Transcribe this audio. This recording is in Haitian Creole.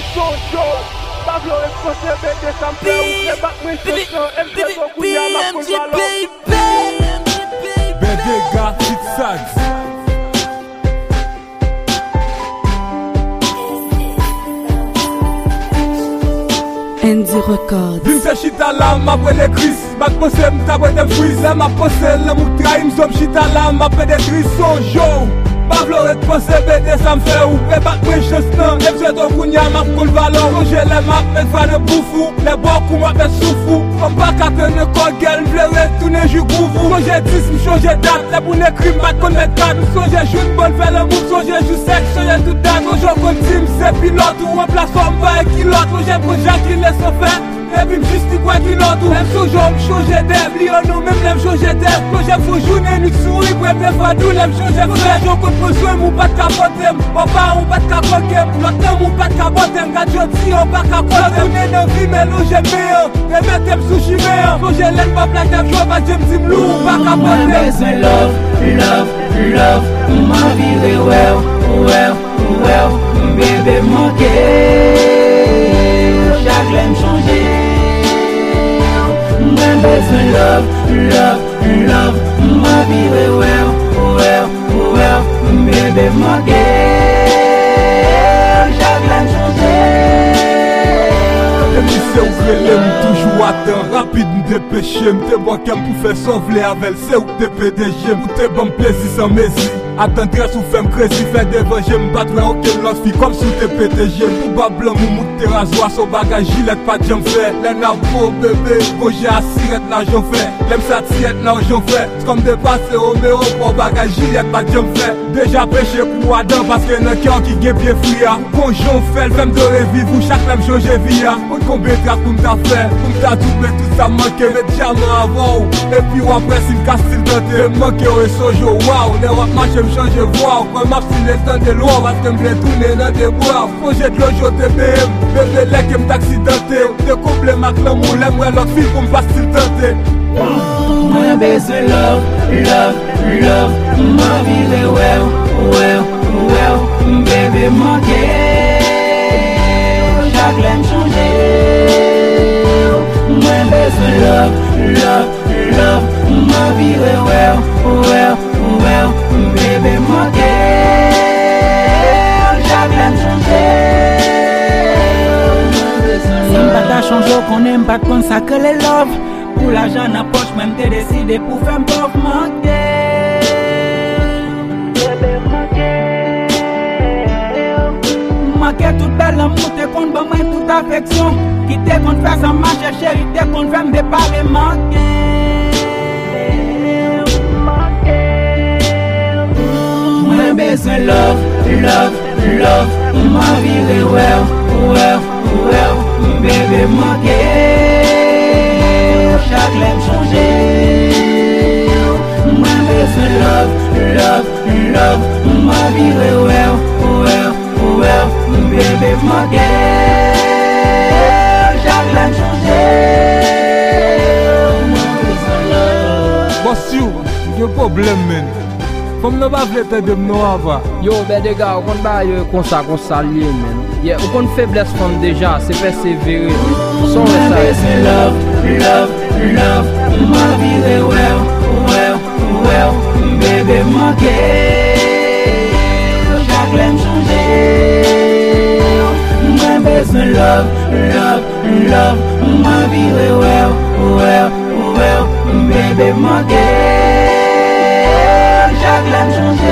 Son show, Pablo es posebe de sample ou se bak mwen chosyon, MJ so kounya ma koul balon. BDG, Fit Sags. ND Records. Vim se chita lam apre le kris, bak pose mtabwe de fwiz, lem ap pose le moutra imsom chita lam apre de kris. Son show, Pablo et posebe de sample ou se bak mwen chosyon, MJ so kounya ma koul balon. Sonje le map met fa de boufou, le bokou map met soufou. On pa katene kol gel, vle retoune jou gouvou. Sonje 10, m'chonje dat, le pou ne krim bat kon met kat. Sonje joun bon fè le mouk, sonje jou sek, sonje tout dat. Sonje kon tim se pilot ou en plasom va ekilot. Sonje projak ki le so fè, e bim justi kwa kilot ou. Lem sonje m'chonje dev, li yo nou mèm lem chonje dev. Sonje fò jounen nou souri, pou eme fadou lem chonje fè. Sonje kon poswe mou pat kapotem, opa ou pat kapokem. Lotem ou pat kapotem, gadjot si ou pat kapotem. Mounen nan vi melo jem meyon, remetem sushi meyon. Sonje len pa plak dev, jwa pa jem dim lou ou pat kapotem. Mwen bezwen love, love, love. Ma vire well, well, well. Bébé manke, chak lem chanje. Mwen bezwen love, love, love. Ma vire well, well, well. Bébé manke, chak lem chanje. Demi se ou krele m toujou atan, rapide m depèche. M te bokem pou fè sovle avel, se ou te PDG. M te bon plezi san mezi, atan dres ou fèm krezi. Fè devanje m batwe oken lot fi, kom sou te PDG. Pou ba blan mou mout te razwa, so bagaj jilet pa djem fè. Lè na po bébé, goje asiret la jon fè. Lèm sa tiret la jon fè, s'kom depase Romeo, po bagaj jilet pa djem fè. Deja peche pou adan, paske nan kyan ki gen pie fria. Kon jon fè, l'fèm de reviv ou chak lèm chonje via. Combien de pour m'ta fait, pour m'ta doublé tout ça manqué, mais diamant avant. Et puis ou après si m'casse-t-il tenté, manqué ou sojo, waouh. Les wap marche m'change voix, quand m'a si les temps de loin, parce que m'blé tourner dans des bois. Projet de l'ojo TPM, bébé lèk m't'accidenté. Te couple mak l'amour, l'aimerait l'autre fille pour m'passe-t-il tenté. Mwen bezwen love, love, love. Ma vire well, well, well. Bébé manke, chak lem chanje. Mwen bezwen love, love, love. Ma vire well, well, well. Bébé manke, chak lem chanje. Si m'pata chanjo konen m'pat kon sa ke le love. Pour l'argent na poche, même t'es décidé pour faire un pauvre manquer. Manquer toute belle amour, t'es contre bon moi toute affection. Qui t'es contre faire sa marche, chérie, t'es contre faire me déparler manquer. Moi besoin love, love, love. Ma vie est well, well, well. Bébé manquer. Chak lem chanje. Mwen bezwen love, love, love. Ma vire well, well, well. Bébé manke, chak lem chanje. Mwen bezwen love. Boss you, yon problem men. Fom nou ba vle te dem nou ava. Yo, BDG, ou kon ba yo kon sa liye men. Ou kon faiblesse fom deja, se persevere. Son Mwen bezwen love, love, love. Ma vire well, well, well. Bébé manke, chak lem chanje. Mwen bezwen love, love, love. Ma vire well, well, well. Bébé manke, chak lem chanje.